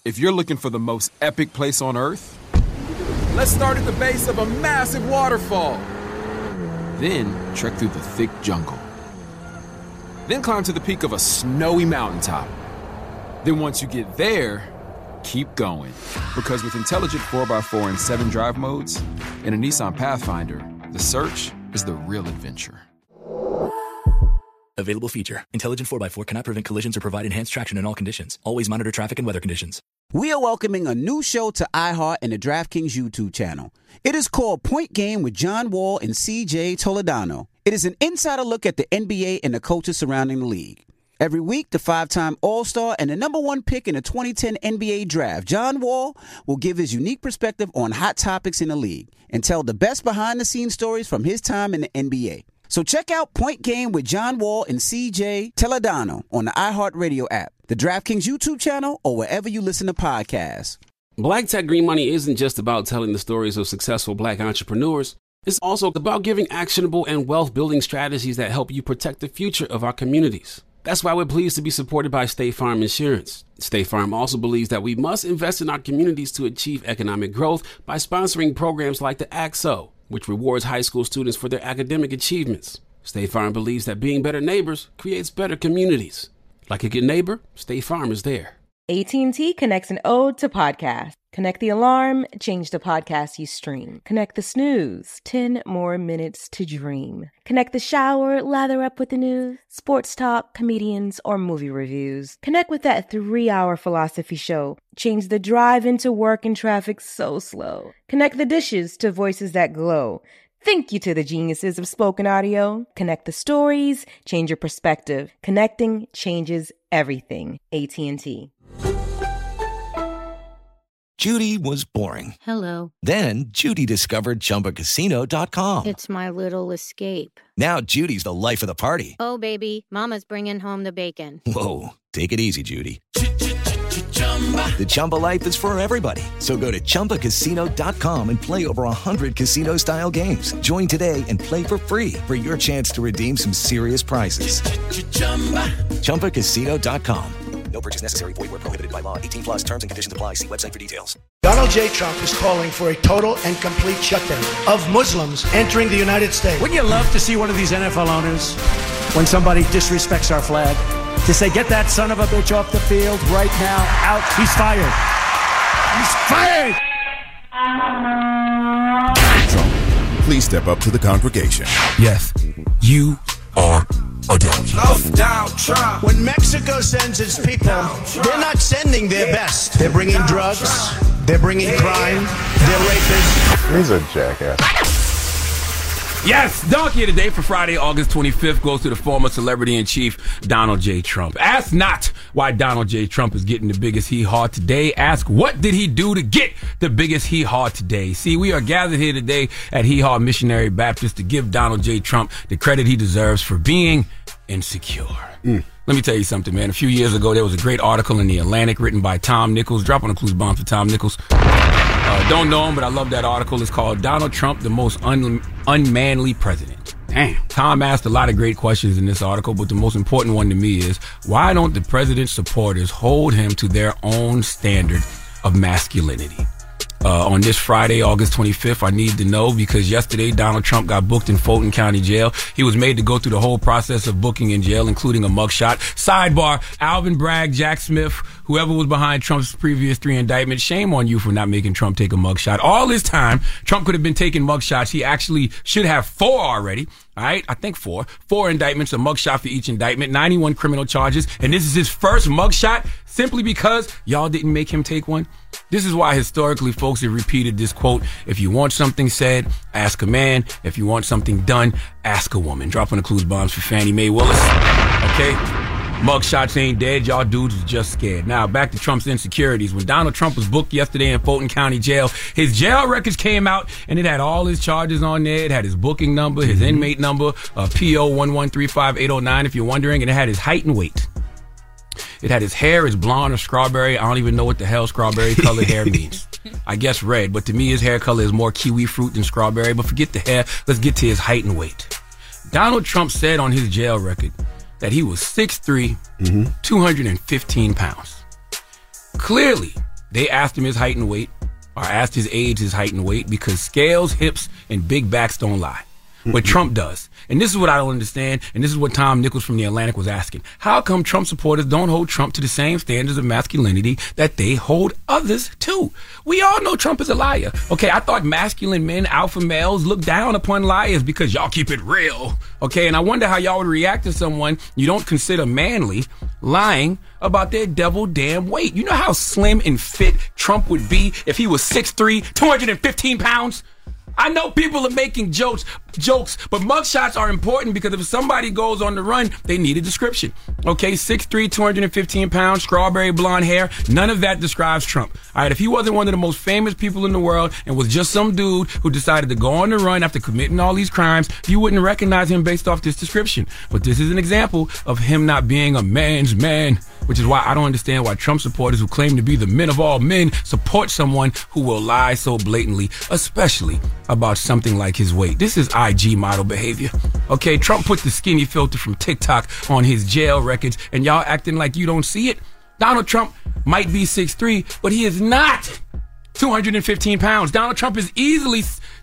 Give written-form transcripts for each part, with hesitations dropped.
If you're looking for the most epic place on Earth, let's start at the base of a massive waterfall. Then trek through the thick jungle. Then climb to the peak of a snowy mountaintop. Then once you get there, keep going. Because with intelligent 4x4 and 7 drive modes and a Nissan Pathfinder, the search is the real adventure. Available feature. Intelligent 4x4 cannot prevent collisions or provide enhanced traction in all conditions. Always monitor traffic and weather conditions. We are welcoming a new show to iHeart and the DraftKings YouTube channel. It is called Point Game with John Wall and CJ Toledano. It is an insider look at the NBA and the coaches surrounding the league. Every week, the 5-time All-Star and the number 1 pick in the 2010 NBA Draft, John Wall, will give his unique perspective on hot topics in the league and tell the best behind-the-scenes stories from his time in the NBA. So check out Point Game with John Wall and CJ Toledano on the iHeartRadio app, the DraftKings YouTube channel, or wherever you listen to podcasts. Black Tech Green Money isn't just about telling the stories of successful Black entrepreneurs. It's also about giving actionable and wealth-building strategies that help you protect the future of our communities. That's why we're pleased to be supported by State Farm Insurance. State Farm also believes that we must invest in our communities to achieve economic growth by sponsoring programs like the ACT-SO, which rewards high school students for their academic achievements. State Farm believes that being better neighbors creates better communities. Like a good neighbor, State Farm is there. AT&T connects an ode to podcast. Connect the alarm, change the podcast you stream. Connect the snooze, 10 more minutes to dream. Connect the shower, lather up with the news, sports talk, comedians, or movie reviews. Connect with that 3-hour philosophy show. Change the drive into work and traffic so slow. Connect the dishes to voices that glow. Thank you to the geniuses of spoken audio. Connect the stories, change your perspective. Connecting changes everything. AT&T. Judy was boring. Hello. Then Judy discovered ChumbaCasino.com. It's my little escape. Now Judy's the life of the party. Oh, baby, mama's bringing home the bacon. Whoa, take it easy, Judy. The Chumba life is for everybody. So go to ChumbaCasino.com and play over 100 casino-style games. Join today and play for free for your chance to redeem some serious prizes. ChumbaCasino.com. No purchase necessary. Void where prohibited by law. 18 plus terms and conditions apply. See website for details. Donald J. Trump is calling for a total and complete shutdown of Muslims entering the United States. Wouldn't you love to see one of these NFL owners, when somebody disrespects our flag, to say, get that son of a bitch off the field right now, out, he's fired. He's fired! Trump, please step up to the congregation. Yes, you are a donkey. When Mexico sends its people, they're not sending their best. They're bringing drugs, they're bringing crime, they're rapists. He's a jackass. Yes, Donkey of the Day for Friday, August 25th goes to the former celebrity-in-chief, Donald J. Trump. Ask not why Donald J. Trump is getting the biggest hee-haw today. Ask what did he do to get the biggest hee-haw today. See, we are gathered here today at Hee-Haw Missionary Baptist to give Donald J. Trump the credit he deserves for being insecure. Let me tell you something, man. A few years ago, there was a great article in The Atlantic written by Tom Nichols. Drop on a clues bomb for Tom Nichols. Don't know him, but I love that article. It's called Donald Trump, the Most Unmanly President. Damn. Tom asked a lot of great questions in this article, but the most important one to me is, why don't the president's supporters hold him to their own standard of masculinity? On this Friday, August 25th, I need to know because yesterday Donald Trump got booked in Fulton County Jail. He was made to go through the whole process of booking in jail, including a mugshot. Sidebar, Alvin Bragg, Jack Smith, whoever was behind Trump's previous 3 indictments, shame on you for not making Trump take a mugshot. All this time, Trump could have been taking mugshots. He actually should have 4 already. All right, I think 4 indictments, a mugshot for each indictment, 91 criminal charges, and this is his first mugshot simply because y'all didn't make him take one. This is why historically folks have repeated this quote: if you want something said, ask a man. If you want something done, ask a woman. Dropping the clues bombs for Fannie Mae Willis. Okay? Mugshots ain't dead. Y'all dudes is just scared. Now, back to Trump's insecurities. When Donald Trump was booked yesterday in Fulton County Jail, his jail records came out, and it had all his charges on there. It had his booking number, his inmate number, PO 1135809, if you're wondering, and it had his height and weight. It had his hair is blonde or strawberry. I don't even know what the hell strawberry colored hair means. I guess red, but to me his hair color is more kiwi fruit than strawberry. But forget the hair. Let's get to his height and weight. Donald Trump said on his jail record that he was 6'3", 215 pounds. Clearly, They asked him his height and weight, or asked his age, his height and weight, because scales, hips, and big backs don't lie. What Trump does. And this is what I don't understand, and this is what Tom Nichols from The Atlantic was asking. How come Trump supporters don't hold Trump to the same standards of masculinity that they hold others to? We all know Trump is a liar. Okay, I thought masculine men, alpha males, look down upon liars because y'all keep it real. Okay, and I wonder how y'all would react to someone you don't consider manly lying about their devil damn weight. You know how slim and fit Trump would be if he was 6'3", 215 pounds? I know people are making jokes, but mugshots are important because if somebody goes on the run, they need a description. Okay, 6'3", 215 pounds, strawberry blonde hair, none of that describes Trump. All right, if he wasn't one of the most famous people in the world and was just some dude who decided to go on the run after committing all these crimes, you wouldn't recognize him based off this description. But this is an example of him not being a man's man, which is why I don't understand why Trump supporters who claim to be the men of all men support someone who will lie so blatantly, especially about something like his weight. This is IG model behavior. Okay, Trump put the skinny filter from TikTok on his jail records, and y'all acting like you don't see it. Donald Trump might be 6'3", but he is not 215 pounds. Donald Trump is easily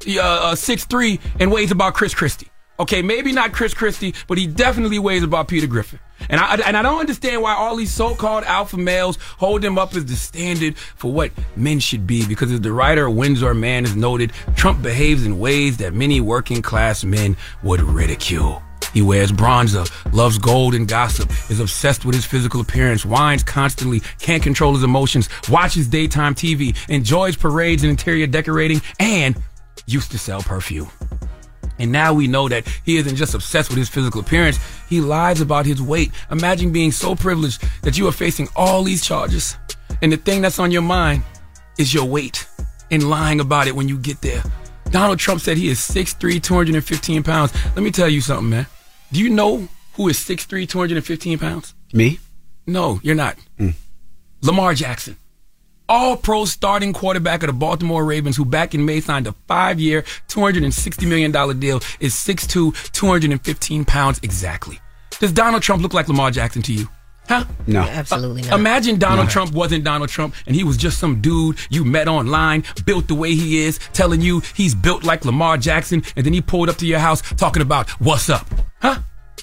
6'3" and weighs about Chris Christie. Okay, maybe not Chris Christie, but he definitely weighs about Peter Griffin. And I don't understand why all these so-called alpha males hold him up as the standard for what men should be, because as the writer Windsor Mann has noted, Trump behaves in ways that many working class men would ridicule. He wears bronzer, loves gold and gossip, is obsessed with his physical appearance, whines constantly, can't control his emotions, watches daytime TV, enjoys parades and interior decorating, and used to sell perfume. And now we know that he isn't just obsessed with his physical appearance, he lies about his weight. Imagine being so privileged that you are facing all these charges, and the thing that's on your mind is your weight, and lying about it when you get there. Donald Trump said he is 6'3", 215 pounds. Let me tell you something, man. Do you know who is 6'3", 215 pounds? Me? No, you're not. Lamar Jackson. All-pro starting quarterback of the Baltimore Ravens, who back in May signed a 5-year, $260 million deal, is 6'2", 215 pounds exactly. Does Donald Trump look like Lamar Jackson to you? Huh? No. Absolutely not. Imagine Donald Trump wasn't Donald Trump and he was just some dude you met online, built the way he is, telling you he's built like Lamar Jackson, and then he pulled up to your house talking about what's up. Huh?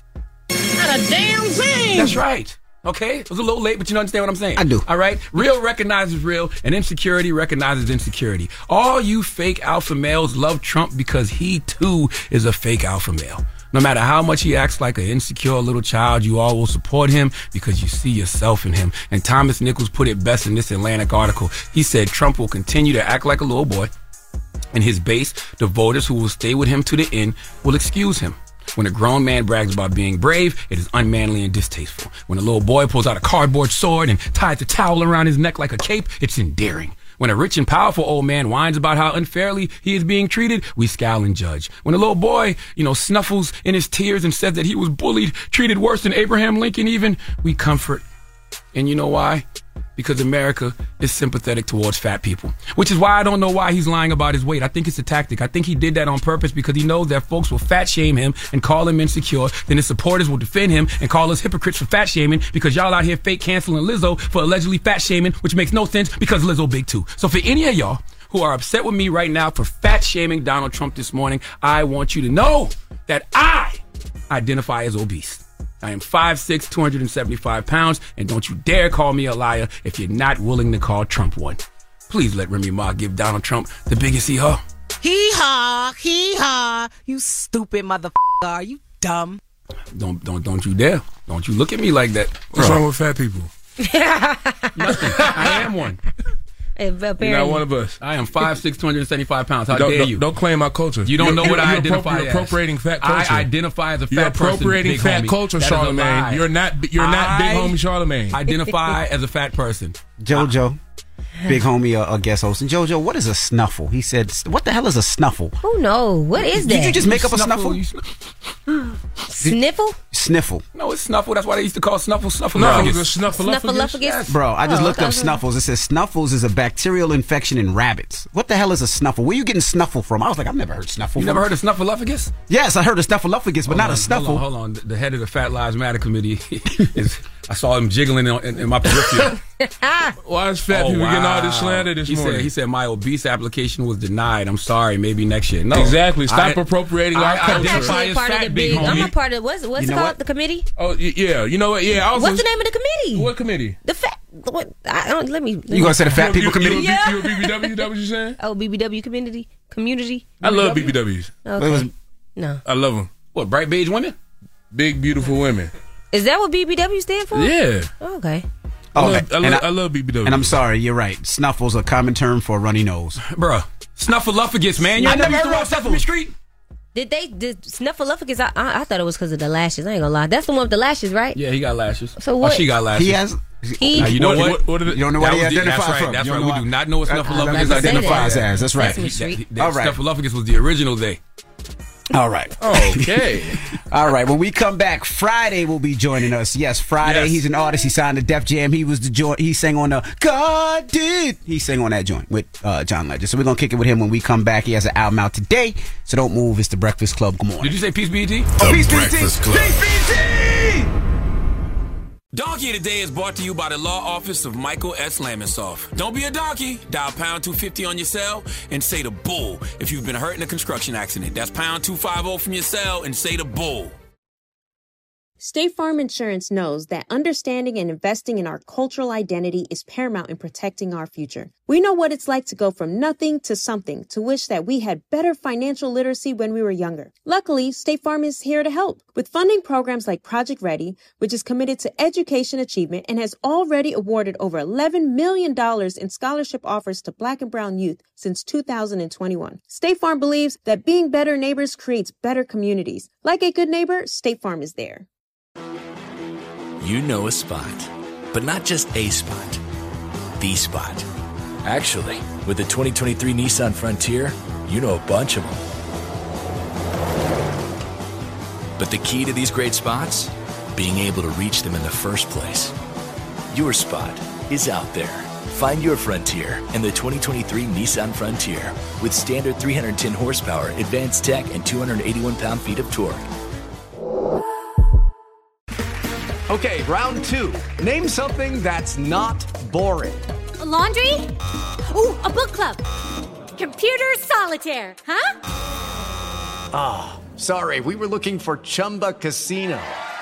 Not a damn thing. That's right. Okay? It was a little late, but you understand what I'm saying. I do. All right? Real recognizes real, and insecurity recognizes insecurity. All you fake alpha males love Trump because he, too, is a fake alpha male. No matter how much he acts like an insecure little child, you all will support him because you see yourself in him. And Thomas Nichols put it best in this Atlantic article. He said Trump will continue to act like a little boy, and his base, the voters who will stay with him to the end, will excuse him. When a grown man brags about being brave, it is unmanly and distasteful. When a little boy pulls out a cardboard sword and ties a towel around his neck like a cape, it's endearing. When a rich and powerful old man whines about how unfairly he is being treated, we scowl and judge. When a little boy, snuffles in his tears and says that he was bullied, treated worse than Abraham Lincoln even, we comfort. And you know why? Because America is sympathetic towards fat people. Which is why I don't know why he's lying about his weight. I think it's a tactic. I think he did that on purpose because he knows that folks will fat shame him and call him insecure. Then his supporters will defend him and call us hypocrites for fat shaming because y'all out here fake canceling Lizzo for allegedly fat shaming, which makes no sense because Lizzo big too. So for any of y'all who are upset with me right now for fat shaming Donald Trump this morning, I want you to know that I identify as obese. I am 5'6", 275 pounds, and don't you dare call me a liar if you're not willing to call Trump one. Please let Remy Ma give Donald Trump the biggest hee-haw. Hee-haw, hee-haw. You stupid motherfucker. Are you dumb? Don't you dare. Don't you look at me like that. What's wrong with fat people? Nothing. I am one. You're not one of us. I am 5'6", 275 pounds. How dare you? Don't claim my culture. You don't know what I identify as. You're appropriating fat culture. I identify as a fat You're person. appropriating fat homie. culture, Charlamagne. You're not big homie Charlamagne. Identify as a fat person. JoJo, big homie, guest host. And JoJo, what is a snuffle? He said, what the hell is a snuffle? Who knows? What is that? Did you just make up a snuffle? Sniffle? Sniffle. No, it's snuffle. That's why they used to call snuffle. No, it was a snuffleupagus. Yes. Bro, I just looked up snuffles. It says snuffles is a bacterial infection in rabbits. What the hell is a snuffle? Where you getting snuffle from? I was like, I've never heard snuffle. You never heard of snuffleupagus? Yes, I heard of snuffleupagus, but not a snuffle. Hold on. The head of the Fat Lives Matter committee I saw him jiggling in my peripheral. Why is fat people getting all this slander this morning? He said my obese application was denied. I'm sorry, maybe next year. No, exactly. Stop appropriating our culture. I'm actually part of the big. I'm a part of what's it called? The committee. Oh yeah, you know what? Yeah. What's the name of the committee? What committee? The fat. What? Let me. You gonna say the Fat People Committee? Yeah. You a BBW? That what you saying? Oh, BBW community. I love BBWs. Okay. No. I love them. What? Bright beige women? Big beautiful women. Is that what BBW stand for? Yeah. Okay. I love BBW. And I'm sorry, you're right. Snuffle's a common term for a runny nose. Bruh. Snuffleupagus, man. You never heard of Sesame Street? Did snuffleupagus? I thought it was because of the lashes. I ain't gonna lie. That's the one with the lashes, right? Yeah, he got lashes. So what? Oh, she got lashes. He has. Now, you know what? You don't know what he identifies from. That's right. We do not know what snuffleupagus identifies as. That's right. All right. Snuffleupagus was the original they. All right. Okay. All right. When we come back, Friday will be joining us. Yes, Friday. Yes. He's an artist. He signed to Def Jam. He was the joint. He sang on the God Did. He sang on that joint with John Legend. So we're gonna kick it with him when we come back. He has an album out today. So don't move. It's the Breakfast Club. Good morning. Did you say Peace BET? Peace Breakfast Club. Peace BET. Donkey Today is brought to you by the law office of Michael S. Lamonsoff. Don't be a donkey. Dial pound 250 on your cell and say the bull if you've been hurt in a construction accident. That's pound 250 from your cell and say the bull. State Farm Insurance knows that understanding and investing in our cultural identity is paramount in protecting our future. We know what it's like to go from nothing to something, to wish that we had better financial literacy when we were younger. Luckily, State Farm is here to help with funding programs like Project Ready, which is committed to education achievement and has already awarded over $11 million in scholarship offers to Black and brown youth since 2021. State Farm believes that being better neighbors creates better communities. Like a good neighbor, State Farm is there. You know a spot, but not just a spot, the spot. Actually, with the 2023 Nissan Frontier, you know a bunch of them. But the key to these great spots? Being able to reach them in the first place. Your spot is out there. Find your Frontier in the 2023 Nissan Frontier with standard 310 horsepower, advanced tech, and 281 pound-feet of torque. Okay, round two. Name something that's not boring. A laundry? Ooh, a book club. Computer solitaire, huh? Ah, oh, sorry. We were looking for Chumba Casino.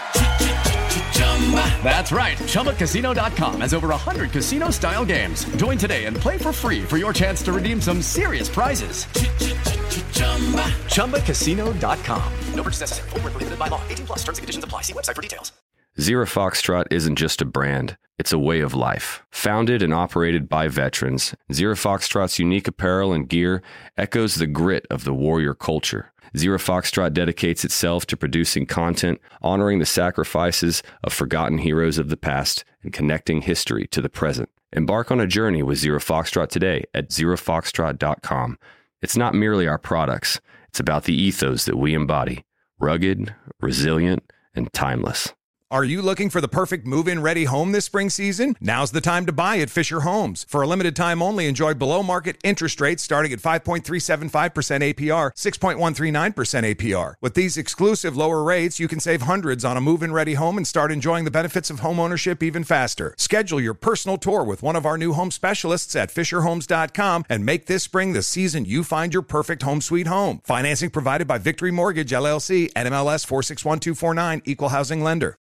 That's right. ChumbaCasino.com has over 100 casino-style games. Join today and play for free for your chance to redeem some serious prizes. ChumbaCasino.com. No purchase necessary. Void where prohibited by law. 18+ terms and conditions apply. See website for details. Zero Foxtrot isn't just a brand, it's a way of life. Founded and operated by veterans, Zero Foxtrot's unique apparel and gear echoes the grit of the warrior culture. Zero Foxtrot dedicates itself to producing content, honoring the sacrifices of forgotten heroes of the past, and connecting history to the present. Embark on a journey with Zero Foxtrot today at zerofoxtrot.com. It's not merely our products, it's about the ethos that we embody. Rugged, resilient, and timeless. Are you looking for the perfect move-in ready home this spring season? Now's the time to buy at Fisher Homes. For a limited time only, enjoy below-market interest rates starting at 5.375% APR, 6.139% APR. With these exclusive lower rates, you can save hundreds on a move-in ready home and start enjoying the benefits of home ownership even faster. Schedule your personal tour with one of our new home specialists at FisherHomes.com and make this spring the season you find your perfect home sweet home. Financing provided by Victory Mortgage, LLC, NMLS 461249, Equal Housing Lender.